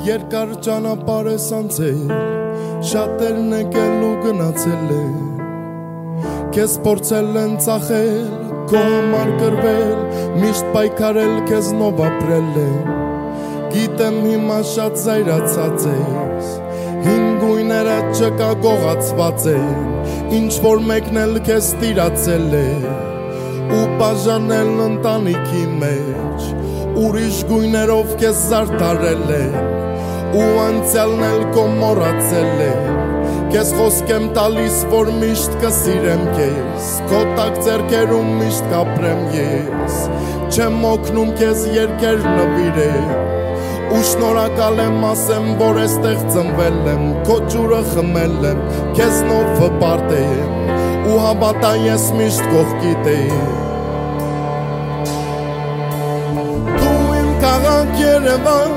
երկար ճանապարհ ես անցել, շատերն եկել ու գնացել են, քեզ փորձել են ծախել, քո համար կռվել, միշտ պայքարել քեզնով ապրել են, գիտեմ հիմա շատ զայրացած ես, հին գույները չկա գողացված են, ինչ որ մեկն էլ քեզ տիրացել է, ու բաժանել ընտանիքի մեջ, ուրիշ գույներով քեզ զարդարել են, ու անցյալն էլ քո մոռացել են, քեզ խոսք եմ տալիս, որ միշտ կսիրեմ քեզ, քո տակ ձեռքերում միշտ կապրեմ ես, չեմ օգնում քեզ երգեր նվիրել, ու շնորհակալ եմ ասեմ, որ էստեղ ծնվել եմ, քո ջուրը խմել եմ, քեզնով վպարտել, ու հավատա ես միշտ կողքիդ եմ, Երևան,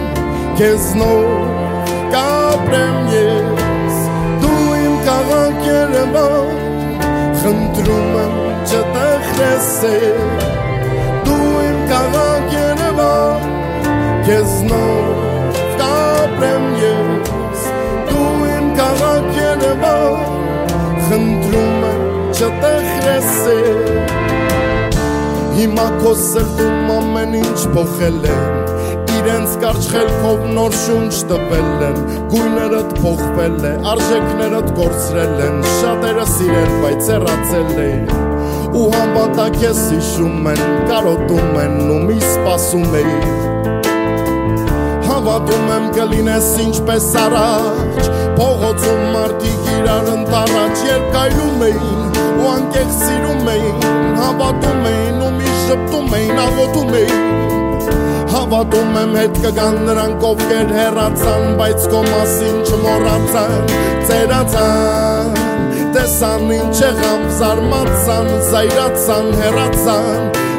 քեզնով կապրեմ ես, դու իմ քաղաք Երևան, խնդրում եմ չտխրեսել, դու իմ քաղաք Երևան, քեզնով կապրեմ ես, դու իմ քաղաք Երևան, խնդրում եմ չտխրեսել, հիմա քո սրտում ամեն ինչ փոխել եմ, իրենց կարճ խելքով նոր շունչ տվել են, գույներդ փոխվել է, արժեքներդ կորցրել են, շատերը սիրել, բայց հեռացել են, ու հավատա քեզ հիշում են, կարոտում են ու մի սպասում էին, հավատում եմ կլինես ինչպես առաջ, փողոցում մարդիկ իրար ընտառաջ, երբ կայլում էին, ու անկեղծ սիրում էին, հավատում էին ու մի ժպտում էին, աղոթում էին, հավատում եմ հետ կգան նրանք ովքեր հեռացան, բայց քո մասին չմոռացան, ծերացան, տեսան ինչ եղավ, զարմացան, զայրացան, հեռացան,